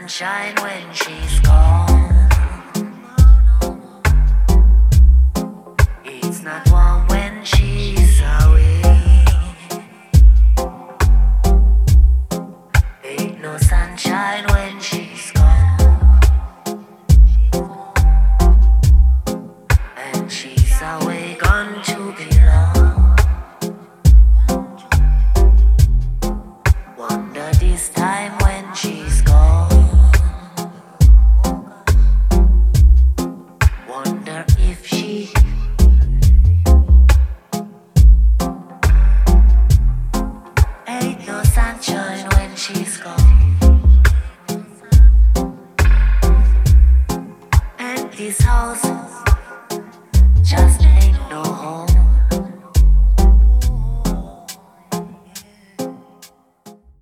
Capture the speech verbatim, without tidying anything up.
sunshine when she's gone. It's not warm when she's away. Ain't no sunshine when she's gone. And she's away, gone to belong. Wonder this time when she's gone. Wonder if she ain't no sunshine when she's gone. And this house just ain't